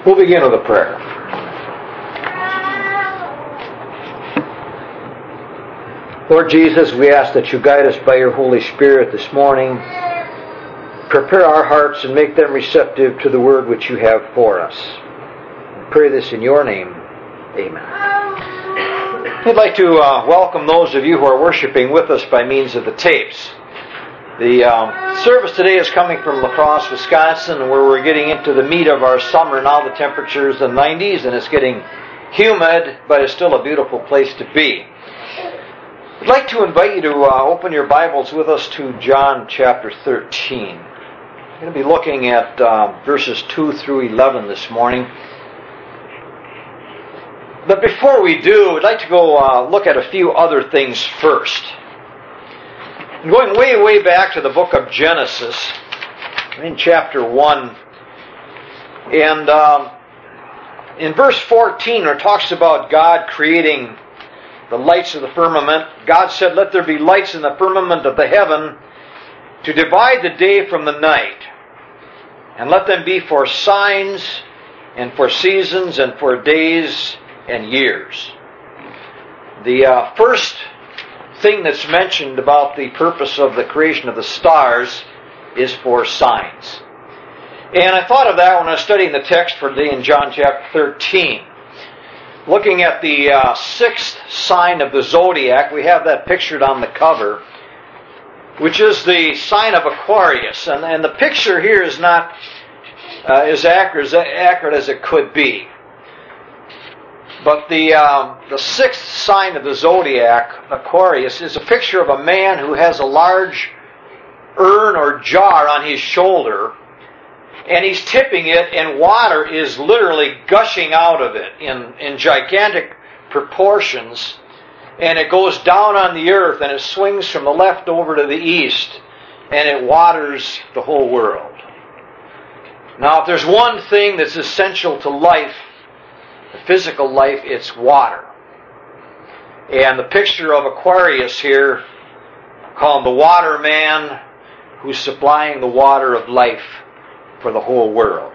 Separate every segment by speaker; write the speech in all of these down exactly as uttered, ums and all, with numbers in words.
Speaker 1: We'll begin with a prayer. Lord Jesus, we ask that you guide us by your Holy Spirit this morning. Prepare our hearts and make them receptive to the word which you have for us. I pray this in your name. Amen. I'd like to uh, welcome those of you who are worshiping with us by means of the tapes. The um, service today is coming from La Crosse, Wisconsin, where we're getting into the meat of our summer. Now the temperature's in the nineties and it's getting humid, but it's still a beautiful place to be. I'd like to invite you to uh, open your Bibles with us to John chapter thirteen. We're going to be looking at uh, verses two through eleven this morning. But before we do, I'd like to go uh, look at a few other things first. Going way, way back to the book of Genesis, in chapter one, and um, in verse fourteen, it talks about God creating the lights of the firmament. God said, "Let there be lights in the firmament of the heaven to divide the day from the night, and let them be for signs and for seasons and for days and years." The uh, first thing that's mentioned about the purpose of the creation of the stars is for signs. And I thought of that when I was studying the text for today in John chapter thirteen. Looking at the uh, sixth sign of the zodiac, we have that pictured on the cover, which is the sign of Aquarius. And, and the picture here is not uh, as accurate, as accurate as it could be. But the uh, the sixth sign of the zodiac, Aquarius, is a picture of a man who has a large urn or jar on his shoulder, and he's tipping it, and water is literally gushing out of it in, in gigantic proportions, and it goes down on the earth, and it swings from the left over to the east, and it waters the whole world. Now, if there's one thing that's essential to life, the physical life, it's water. And the picture of Aquarius here, called the water man, who's supplying the water of life for the whole world.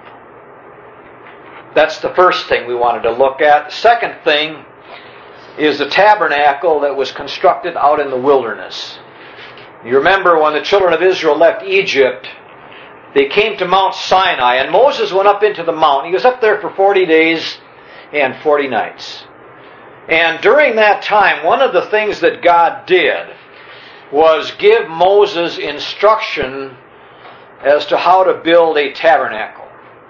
Speaker 1: That's the first thing we wanted to look at. The second thing is the tabernacle that was constructed out in the wilderness. You remember when the children of Israel left Egypt, they came to Mount Sinai, and Moses went up into the mountain. He was up there for forty days and forty nights. And during that time, one of the things that God did was give Moses instruction as to how to build a tabernacle.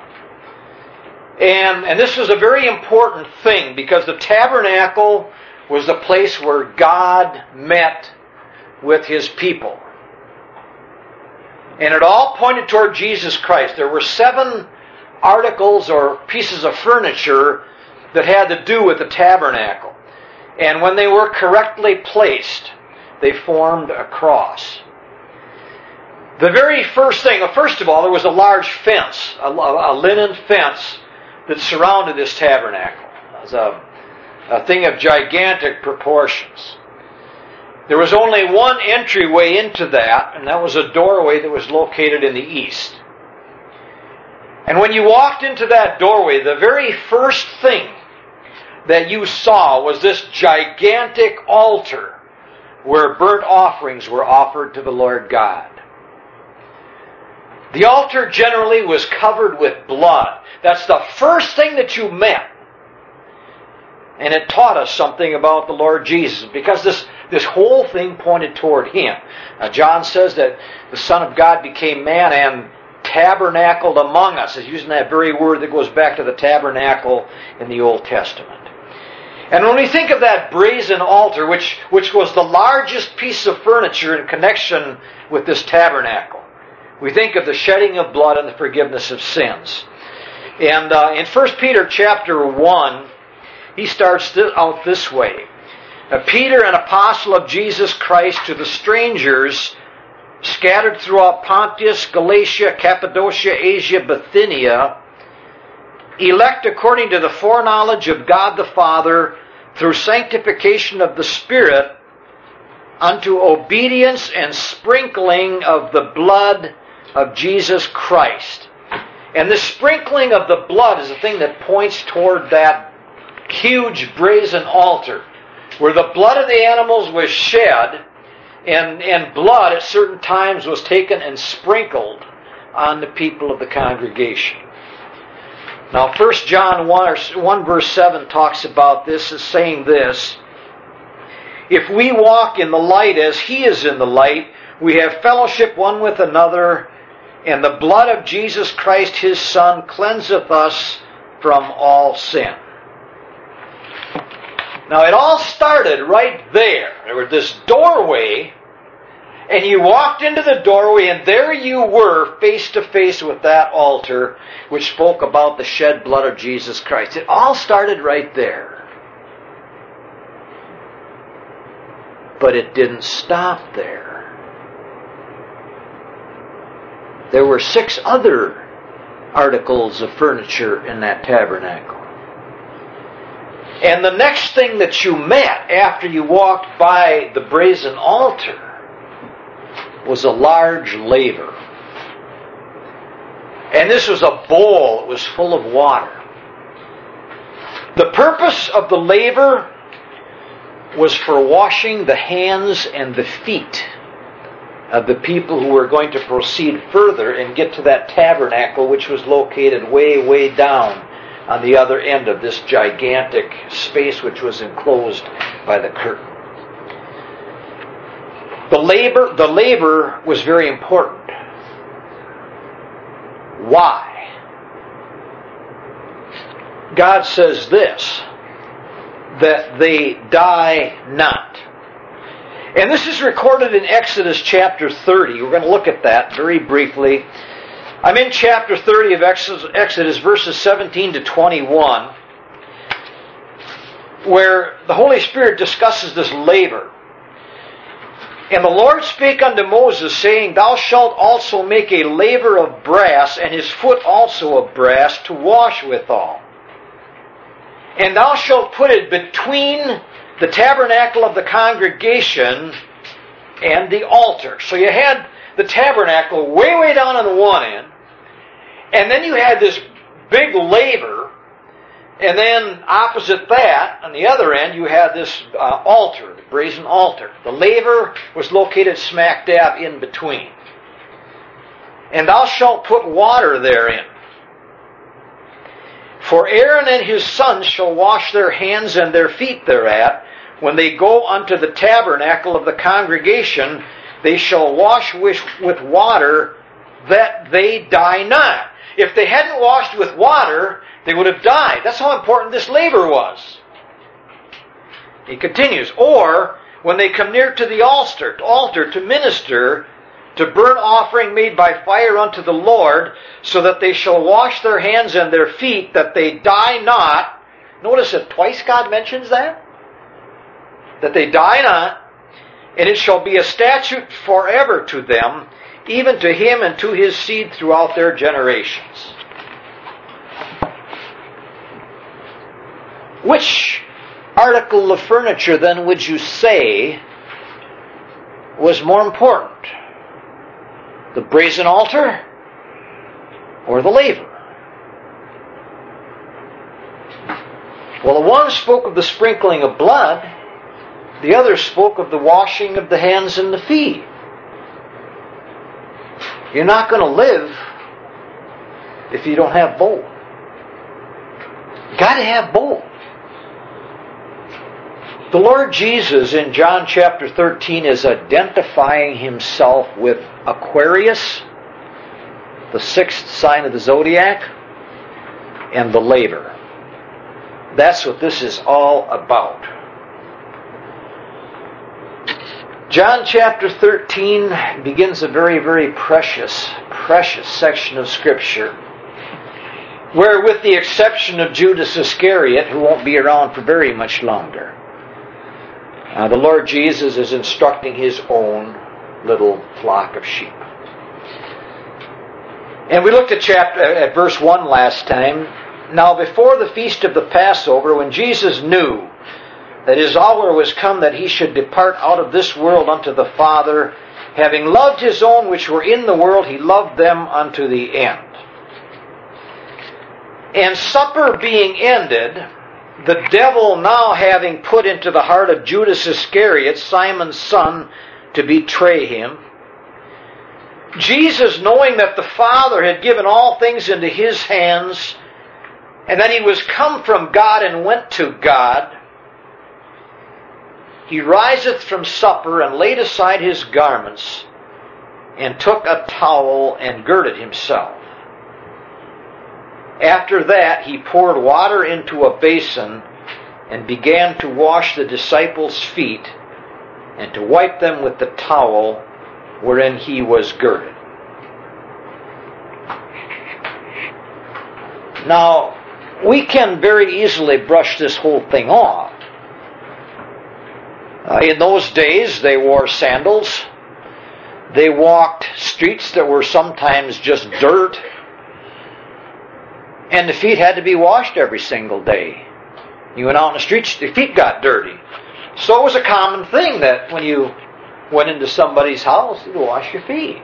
Speaker 1: And, and this was a very important thing, because the tabernacle was the place where God met with His people. And it all pointed toward Jesus Christ. There were seven articles or pieces of furniture that had to do with the tabernacle. And when they were correctly placed, they formed a cross. The very first thing, first of all, there was a large fence, a, a linen fence that surrounded this tabernacle. It was a, a thing of gigantic proportions. There was only one entryway into that, and that was a doorway that was located in the east. And when you walked into that doorway, the very first thing that you saw was this gigantic altar where burnt offerings were offered to the Lord God. The altar generally was covered with blood. That's the first thing that you met. And it taught us something about the Lord Jesus, because this, this whole thing pointed toward Him. Now, John says that the Son of God became man and tabernacled among us. He's using that very word that goes back to the tabernacle in the Old Testament. And when we think of that brazen altar, which, which was the largest piece of furniture in connection with this tabernacle, we think of the shedding of blood and the forgiveness of sins. And uh, in First Peter chapter one, he starts th- out this way. Uh, Peter, an apostle of Jesus Christ, to the strangers scattered throughout Pontus, Galatia, Cappadocia, Asia, Bithynia, elect according to the foreknowledge of God the Father, through sanctification of the Spirit, unto obedience and sprinkling of the blood of Jesus Christ. And the sprinkling of the blood is the thing that points toward that huge brazen altar, where the blood of the animals was shed, and, and blood at certain times was taken and sprinkled on the people of the congregation. Now, First John one verse seven talks about this as saying this: if we walk in the light as He is in the light, we have fellowship one with another, and the blood of Jesus Christ His Son cleanseth us from all sin. Now, it all started right there. There was this doorway, and you walked into the doorway, and there you were, face to face with that altar, which spoke about the shed blood of Jesus Christ. It all started right there. But it didn't stop there. There were six other articles of furniture in that tabernacle. And the next thing that you met after you walked by the brazen altar was a large laver. And this was a bowl. It was full of water. The purpose of the laver was for washing the hands and the feet of the people who were going to proceed further and get to that tabernacle, which was located way, way down on the other end of this gigantic space, which was enclosed by the curtain. The labor, the labor was very important. Why? God says this, that they die not. And this is recorded in Exodus chapter thirty. We're going to look at that very briefly. I'm in chapter thirty of Exodus, verses seventeen to twenty-one, where the Holy Spirit discusses this labor. And the Lord spake unto Moses, saying, Thou shalt also make a laver of brass, and his foot also of brass, to wash withal. And thou shalt put it between the tabernacle of the congregation and the altar. So you had the tabernacle way, way down on the one end, and then you had this big laver, and then opposite that, on the other end, you had this uh, altar, the brazen altar. The laver was located smack dab in between. And thou shalt put water therein. For Aaron and his sons shall wash their hands and their feet thereat. When they go unto the tabernacle of the congregation, they shall wash with, with water, that they die not. If they hadn't washed with water, they would have died. That's how important this laver was. He continues, or when they come near to the altar, altar to minister, to burn offering made by fire unto the Lord, so that they shall wash their hands and their feet, that they die not. Notice that twice God mentions that. That they die not, and it shall be a statute forever to them, even to him and to his seed throughout their generations. Which article of furniture, then, would you say was more important? The brazen altar or the laver? Well, the one spoke of the sprinkling of blood. The other spoke of the washing of the hands and the feet. You're not going to live if you don't have both. You've got to have both. The Lord Jesus in John chapter thirteen is identifying himself with Aquarius, the sixth sign of the zodiac, and the laver. That's what this is all about. John chapter thirteen begins a very, very precious, precious section of Scripture, where, with the exception of Judas Iscariot, who won't be around for very much longer, uh, the Lord Jesus is instructing his own little flock of sheep. And we looked at chapter at verse one last time. Now, before the feast of the Passover, when Jesus knew that his hour was come that he should depart out of this world unto the Father, having loved his own which were in the world, he loved them unto the end. And supper being ended, the devil now having put into the heart of Judas Iscariot, Simon's son, to betray him, Jesus, knowing that the Father had given all things into his hands, and that he was come from God and went to God, he riseth from supper and laid aside his garments, and took a towel and girded himself. After that he poured water into a basin and began to wash the disciples' feet and to wipe them with the towel wherein he was girded. Now, we can very easily brush this whole thing off. Uh, in those days, they wore sandals. They walked streets that were sometimes just dirt. And the feet had to be washed every single day. You went out on the streets, the feet got dirty. So it was a common thing that when you went into somebody's house, you'd wash your feet.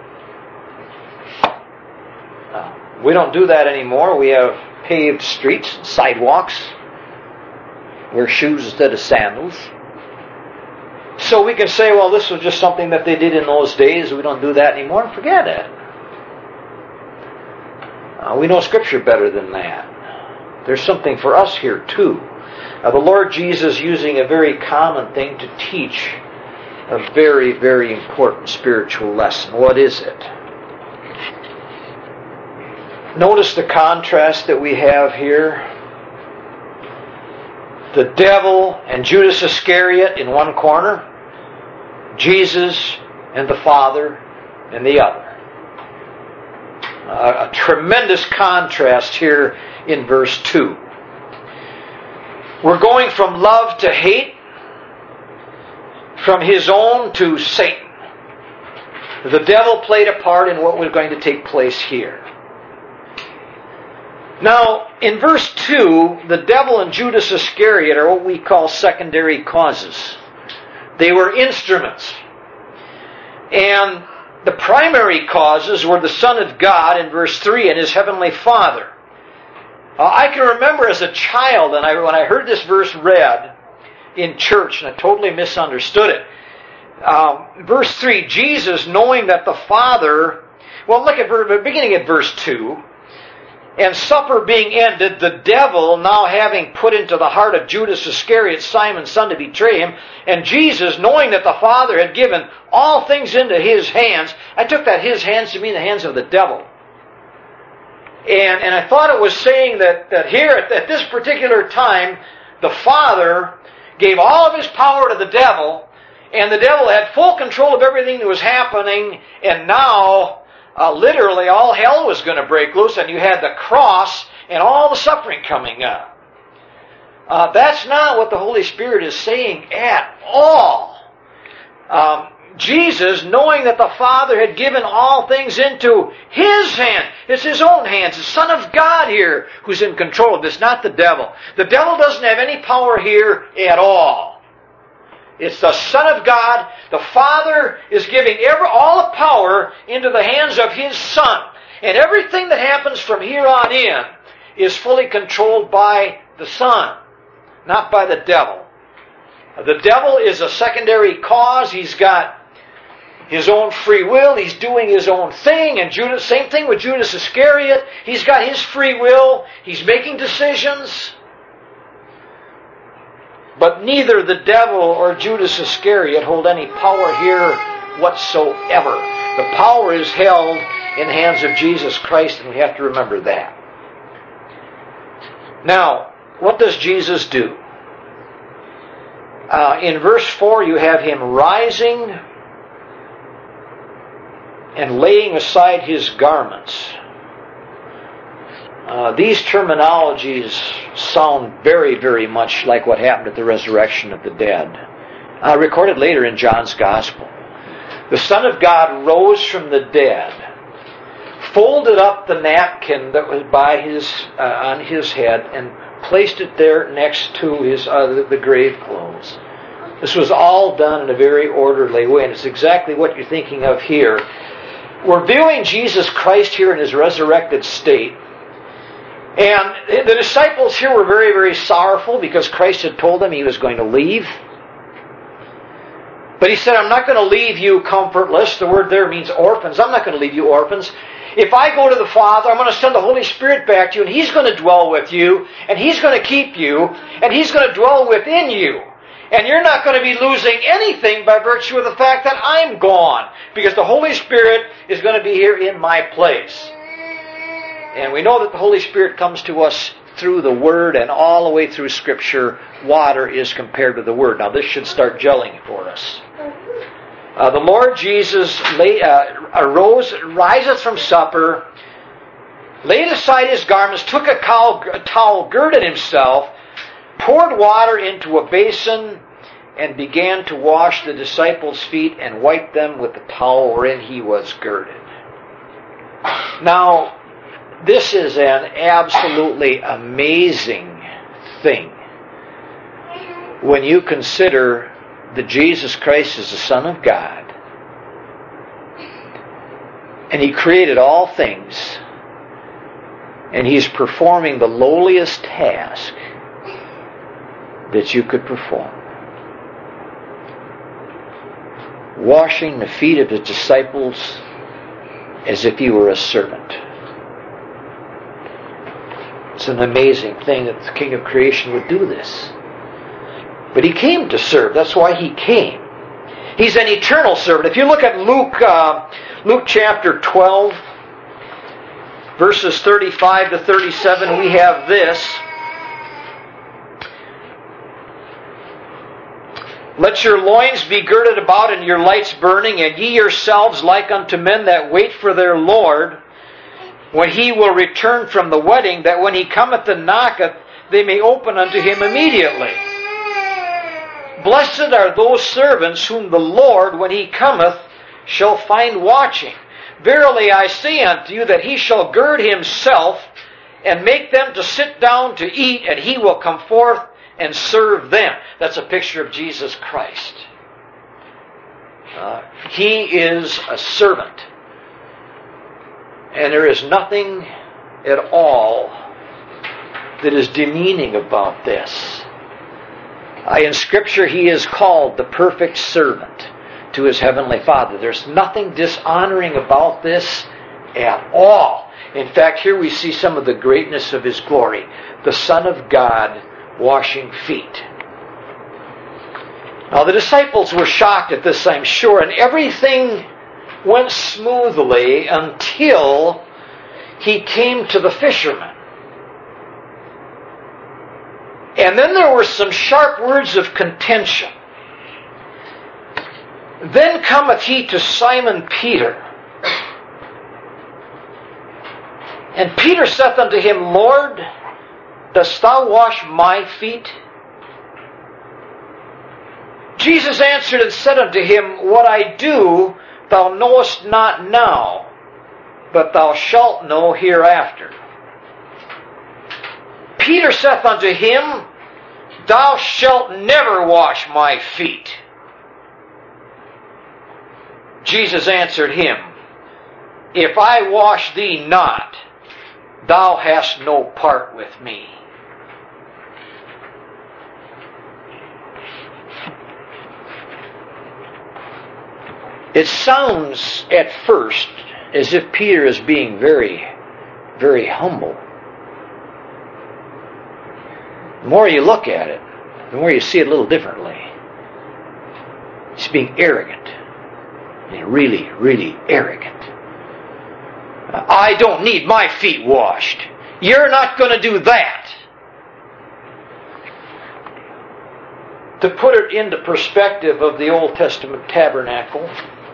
Speaker 1: Uh, we don't do that anymore. We have paved streets and sidewalks. Wear shoes instead of sandals. So we can say, well, this was just something that they did in those days. We don't do that anymore. Forget it. Uh, we know Scripture better than that. There's something for us here too. Uh, the Lord Jesus using a very common thing to teach a very, very important spiritual lesson. What is it? Notice the contrast that we have here. The devil and Judas Iscariot in one corner, Jesus and the Father in the other. A, a tremendous contrast here in verse two. We're going from love to hate, from his own to Satan. The devil played a part in what was going to take place here. Now, in verse two, the devil and Judas Iscariot are what we call secondary causes. They were instruments. And the primary causes were the Son of God in verse three and his heavenly Father. Uh, I can remember as a child, and I, when I heard this verse read in church, and I totally misunderstood it. Um, verse three, Jesus, knowing that the Father, well, look at beginning at verse two. And supper being ended, the devil, now having put into the heart of Judas Iscariot, Simon's son, to betray him, and Jesus, knowing that the Father had given all things into his hands, I took that his hands to mean the hands of the devil. And, and I thought it was saying that, that here, at, at this particular time, the Father gave all of his power to the devil, and the devil had full control of everything that was happening, and now Uh, literally, all hell was going to break loose, and you had the cross and all the suffering coming up. Uh, that's not what the Holy Spirit is saying at all. Um, Jesus, knowing that the Father had given all things into his hand, it's his own hands, the Son of God here who's in control of this, not the devil. The devil doesn't have any power here at all. It's the Son of God. The Father is giving every, all the power into the hands of his Son. And everything that happens from here on in is fully controlled by the Son, not by the devil. The devil is a secondary cause. He's got his own free will. He's doing his own thing. And Judas, same thing with Judas Iscariot. He's got his free will. He's making decisions. But neither the devil or Judas Iscariot hold any power here whatsoever. The power is held in the hands of Jesus Christ, and we have to remember that. Now, what does Jesus do? Uh, in verse four, you have him rising and laying aside his garments. Uh, these terminologies sound very, very much like what happened at the resurrection of the dead. Uh, recorded later in John's Gospel. The Son of God rose from the dead, folded up the napkin that was by his uh, on his head, and placed it there next to his uh, the grave clothes. This was all done in a very orderly way, and it's exactly what you're thinking of here. We're viewing Jesus Christ here in his resurrected state. And the disciples here were very, very sorrowful because Christ had told them He was going to leave. But He said, I'm not going to leave you comfortless. The word there means orphans. I'm not going to leave you orphans. If I go to the Father, I'm going to send the Holy Spirit back to you, and He's going to dwell with you, and He's going to keep you, and He's going to dwell within you. And you're not going to be losing anything by virtue of the fact that I'm gone, because the Holy Spirit is going to be here in my place. And we know that the Holy Spirit comes to us through the Word, and all the way through Scripture, water is compared to the Word. Now this should start gelling for us. Uh, the Lord Jesus lay, uh, arose, riseth from supper, laid aside His garments, took a towel, a towel, girded Himself, poured water into a basin, and began to wash the disciples' feet and wipe them with the towel wherein He was girded. Now, this is an absolutely amazing thing when you consider that Jesus Christ is the Son of God, and He created all things, and He's performing the lowliest task that you could perform. Washing the feet of His disciples as if He were a servant. It's an amazing thing that the King of creation would do this. But He came to serve. That's why He came. He's an eternal servant. If you look at Luke, uh, Luke chapter twelve, verses thirty-five to thirty-seven, we have this. Let your loins be girded about and your lights burning, and ye yourselves like unto men that wait for their Lord, when He will return from the wedding, that when He cometh and knocketh, they may open unto Him immediately. Blessed are those servants whom the Lord, when He cometh, shall find watching. Verily I say unto you, that He shall gird Himself, and make them to sit down to eat, and He will come forth and serve them. That's a picture of Jesus Christ. Uh, he is a servant. And there is nothing at all that is demeaning about this. Uh, in Scripture, He is called the perfect servant to His Heavenly Father. There's nothing dishonoring about this at all. In fact, here we see some of the greatness of His glory. The Son of God washing feet. Now the disciples were shocked at this, I'm sure, and everything went smoothly until He came to the fishermen. And then there were some sharp words of contention. Then cometh He to Simon Peter. And Peter saith unto Him, Lord, dost thou wash my feet? Jesus answered and said unto him, What I do thou knowest not now, but thou shalt know hereafter. Peter saith unto Him, Thou shalt never wash my feet. Jesus answered him, If I wash thee not, thou hast no part with me. It sounds at first as if Peter is being very, very humble. The more you look at it, the more you see it a little differently. He's being arrogant. And really, really arrogant. I don't need my feet washed. You're not going to do that. To put it into perspective of the Old Testament tabernacle,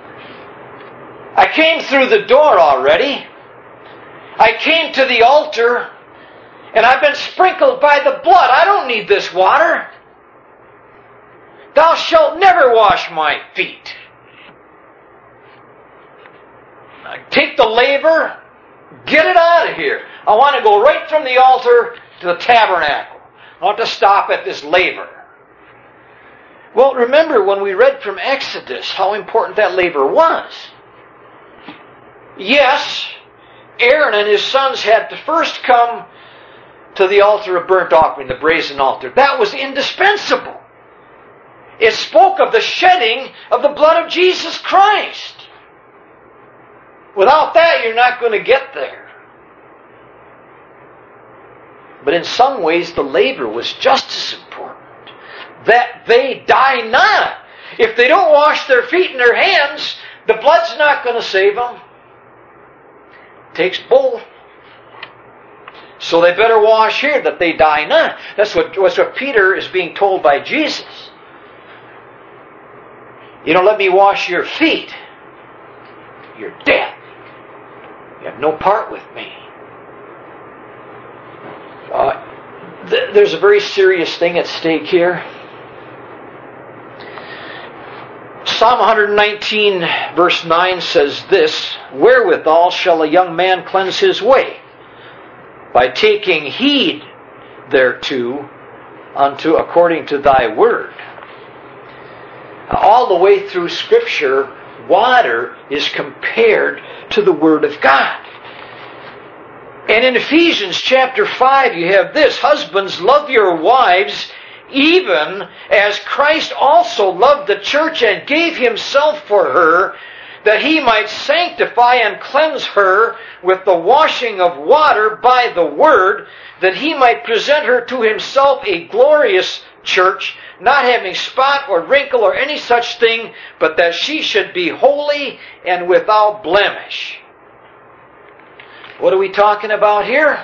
Speaker 1: I came through the door already. I came to the altar, and I've been sprinkled by the blood. I don't need this water. Thou shalt never wash my feet. I take the laver, get it out of here. I want to go right from the altar to the tabernacle. I want to stop at this laver. Well, remember when we read from Exodus how important that laver was. Yes, Aaron and his sons had to first come to the altar of burnt offering, the brazen altar. That was indispensable. It spoke of the shedding of the blood of Jesus Christ. Without that, you're not going to get there. But in some ways, the labor was just as important. That they die not. If they don't wash their feet and their hands, the blood's not going to save them. It takes both. So they better wash here that they die not. That's what, that's what Peter is being told by Jesus. You don't let me wash your feet, you're dead. You have no part with me. Uh, th- there's a very serious thing at stake here. Psalm one nineteen verse nine says this, "Wherewithal shall a young man cleanse his way? By taking heed thereto, unto according to thy word." All the way through Scripture, water is compared to the Word of God. And in Ephesians chapter five, you have this, "Husbands, love your wives, even as Christ also loved the church and gave himself for her, that he might sanctify and cleanse her with the washing of water by the word, that he might present her to himself a glorious church, not having spot or wrinkle or any such thing, but that she should be holy and without blemish." What are we talking about here?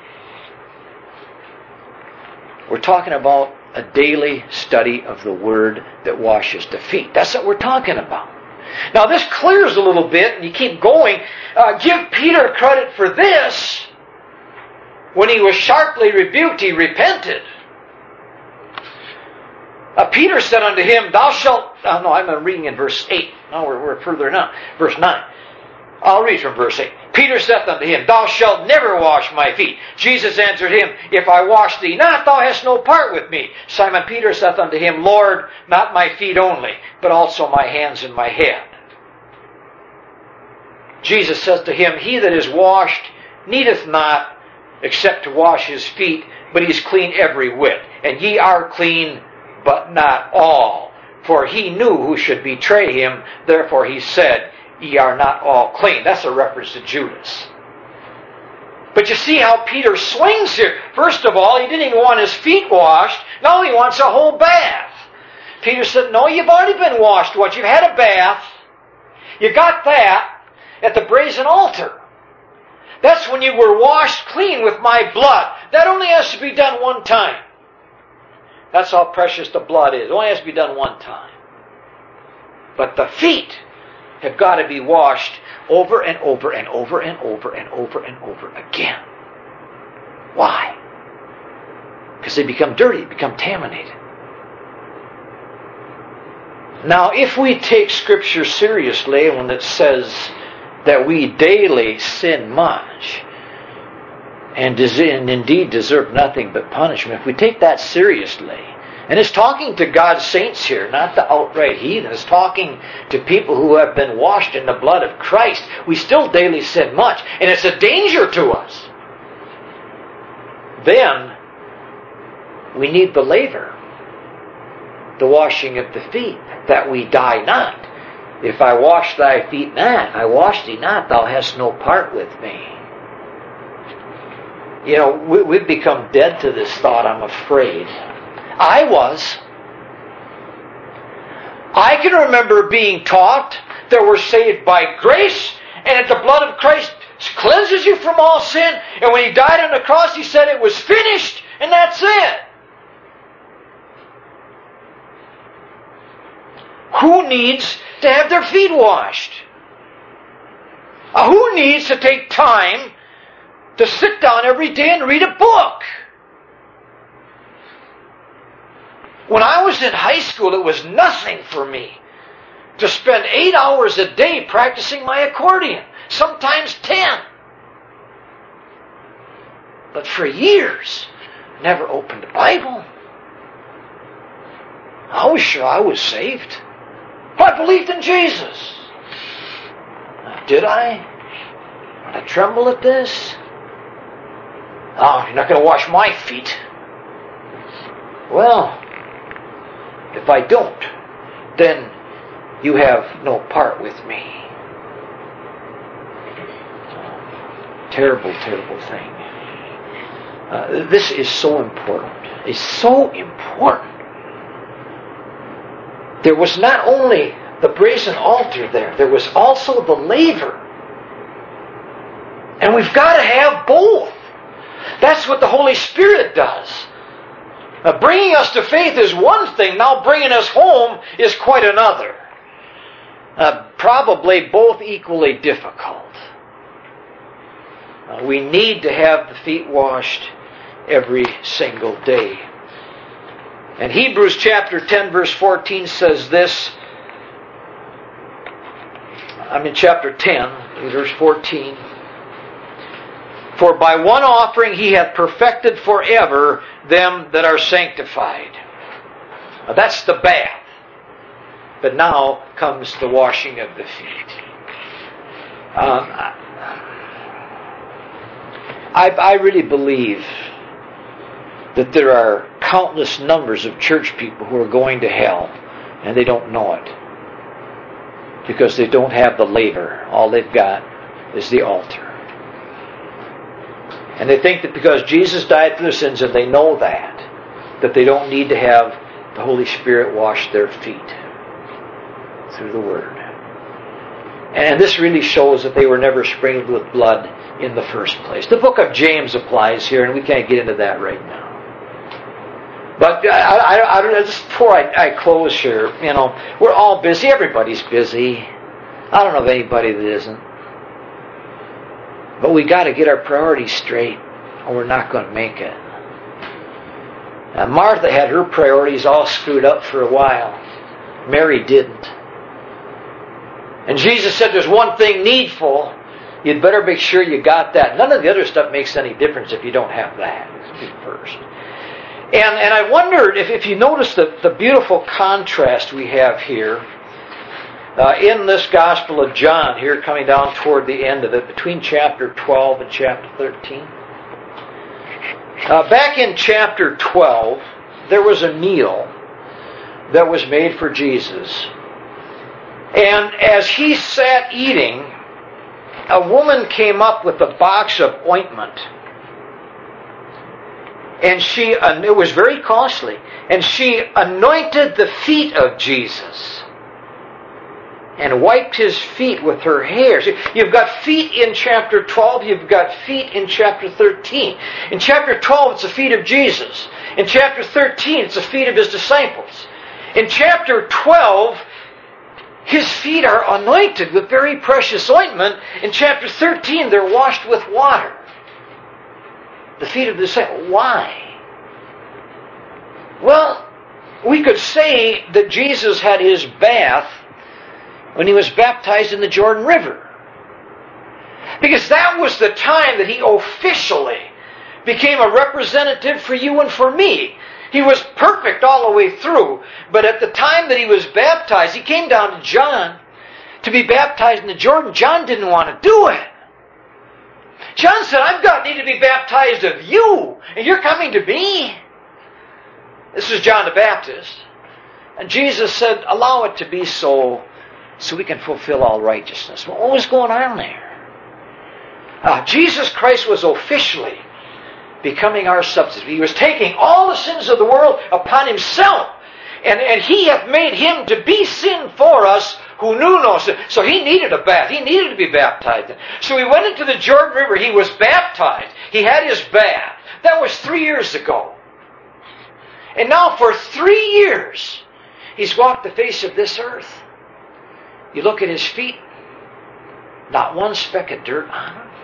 Speaker 1: We're talking about a daily study of the Word that washes the feet. That's what we're talking about. Now this clears a little bit, and you keep going. Uh, give Peter credit for this. When he was sharply rebuked, he repented. Uh, Peter said unto him, "Thou shalt..." Oh, no, I'm reading in verse eight. No, we're, we're further now. Verse nine. I'll read from verse eight. "Peter saith unto him, Thou shalt never wash my feet. Jesus answered him, If I wash thee not, thou hast no part with me. Simon Peter saith unto him, Lord, not my feet only, but also my hands and my head." Jesus says to him, "He that is washed needeth not except to wash his feet, but he is clean every whit. And ye are clean, but not all. For he knew who should betray him, therefore he said, Ye are not all clean." That's a reference to Judas. But you see how Peter swings here. First of all, he didn't even want his feet washed. Now he wants a whole bath. Peter said, "No, you've already been washed once. You've had a bath. You got that at the brazen altar. That's when you were washed clean with my blood. That only has to be done one time." That's how precious the blood is. It only has to be done one time. But the feet have got to be washed over and over and over and over and over and over again. Why? Because they become dirty, become contaminated. Now, if we take Scripture seriously when it says that we daily sin much and indeed deserve nothing but punishment, if we take that seriously, and it's talking to God's saints here, not the outright heathen. It's talking to people who have been washed in the blood of Christ. We still daily sin much, and it's a danger to us. Then we need the laver, the washing of the feet, that we die not. "If I wash thy feet not, I wash thee not, thou hast no part with me." You know, we, we've become dead to this thought, I'm afraid. I was. I can remember being taught that we're saved by grace, and that the blood of Christ cleanses you from all sin, and when he died on the cross, he said it was finished, and that's it. Who needs to have their feet washed? Uh, who needs to take time to sit down every day and read a book? When I was in high school, it was nothing for me to spend eight hours a day practicing my accordion, sometimes ten. But for years, I never opened the Bible. I was sure I was saved. I believed in Jesus. Did I? Did I tremble at this? Oh Well, you're not going to wash my feet. Well, if I don't, then you have no part with me. Terrible, terrible thing. Uh, this is so important. It's so important. There was not only the brazen altar there, there was also the laver. And we've got to have both. That's what the Holy Spirit does. Now, bringing us to faith is one thing. Now bringing us home is quite another. Uh, probably both equally difficult. Uh, we need to have the feet washed every single day. And Hebrews chapter ten verse fourteen says this. I'm in chapter ten, verse fourteen. For by one offering he hath perfected forever them that are sanctified. Now that's the bath. But now comes the washing of the feet. Um, I, I really believe that there are countless numbers of church people who are going to hell and they don't know it. Because they don't have the laver. All they've got is the altar. And they think that because Jesus died for their sins and they know that, that they don't need to have the Holy Spirit wash their feet through the Word. And this really shows that they were never sprinkled with blood in the first place. The book of James applies here, and we can't get into that right now. But I, I, I, just before I, I close here, you know, we're all busy. Everybody's busy. I don't know of anybody that isn't. But we got to get our priorities straight, or we're not going to make it. Now, Martha had her priorities all screwed up for a while. Mary didn't. And Jesus said there's one thing needful. You'd better make sure you got that. None of the other stuff makes any difference if you don't have that first. And and I wondered if, if you notice the, the beautiful contrast we have here uh, in this Gospel of John here coming down toward the end of it, between chapter twelve and chapter thirteen. Uh, back in chapter twelve, there was a meal that was made for Jesus. And as he sat eating, a woman came up with a box of ointment. And she, it was very costly. And she anointed the feet of Jesus. And wiped his feet with her hair. So you've got feet in chapter twelve. You've got feet in chapter thirteen. In chapter twelve, it's the feet of Jesus. In chapter thirteen, it's the feet of his disciples. In chapter twelve, his feet are anointed with very precious ointment. In chapter thirteen, they're washed with water. The feet of the disciples. Why? Well, we could say that Jesus had his bath when he was baptized in the Jordan River. Because that was the time that he officially became a representative for you and for me. He was perfect all the way through. But at the time that he was baptized, he came down to John to be baptized in the Jordan. John didn't want to do it. John said, I've got need to be baptized of you, and you're coming to me. This is John the Baptist. And Jesus said, allow it to be so, so we can fulfill all righteousness. Well, what was going on there? Uh, Jesus Christ was officially becoming our substitute. He was taking all the sins of the world upon himself. And, and he hath made him to be sin for us who knew no sin. So he needed a bath. He needed to be baptized. So he went into the Jordan River. He was baptized. He had his bath. That was three years ago. And now for three years, he's walked the face of this earth. You look at his feet, not one speck of dirt on them.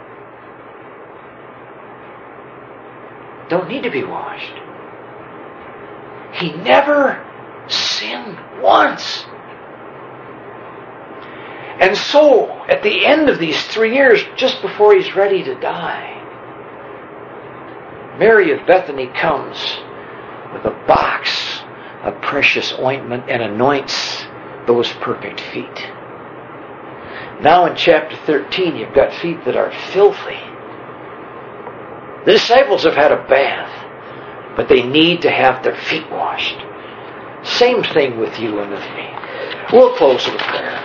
Speaker 1: Don't need to be washed. He never sinned once. And so, at the end of these three years, just before he's ready to die, Mary of Bethany comes with a box of precious ointment and anoints those perfect feet. Now in chapter thirteen, you've got feet that are filthy. The disciples have had a bath, but they need to have their feet washed. Same thing with you and with me. We'll close with prayer.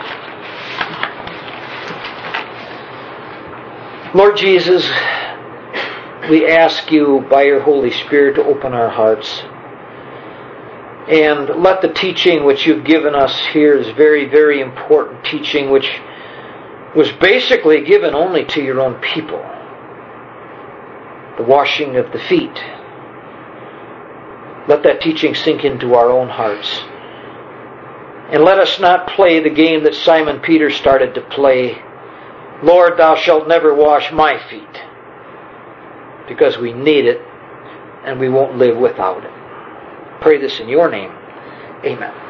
Speaker 1: Lord Jesus, we ask you by your Holy Spirit to open our hearts. And let the teaching which you've given us here is very, very important teaching, which was basically given only to your own people. The washing of the feet. Let that teaching sink into our own hearts. And let us not play the game that Simon Peter started to play. Lord, thou shalt never wash my feet. Because we need it, and we won't live without it. Pray this in your name. Amen.